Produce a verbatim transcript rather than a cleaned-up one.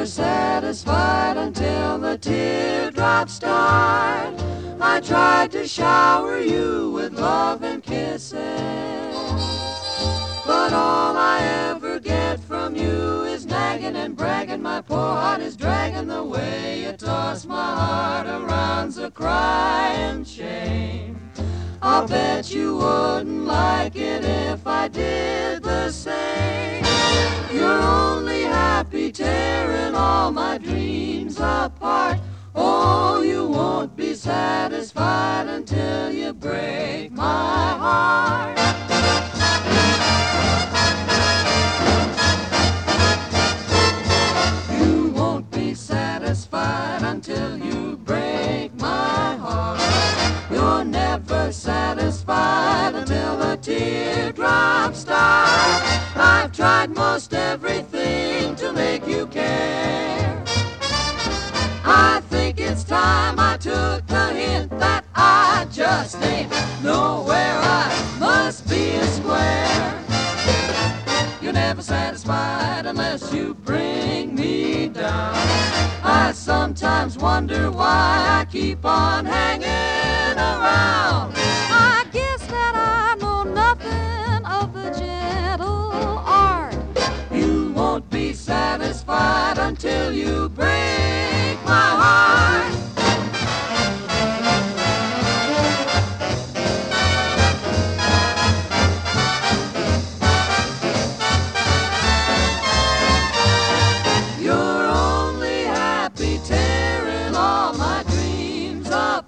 satisfied until the teardrops start. I tried to shower you with love and kisses, but all I ever get from you is nagging and bragging. My poor heart is dragging the way you toss my heart around's a crying shame. I'll bet you wouldn't like it if I did the same. You're only happy tearing all my dreams apart. Oh, you won't be satisfied until you break my heart. You won't be satisfied until you break my heart. You're never satisfied until the teardrops start. I've tried most everything to make you care. I think it's time I took the hint that I just ain't nowhere. I must be a square. You're never satisfied unless you bring me down. I sometimes wonder why I keep on hanging around. I guess that I know nothing of the gentle art. You won't be satisfied until you break my heart. You're only happy tearing all my dreams apart.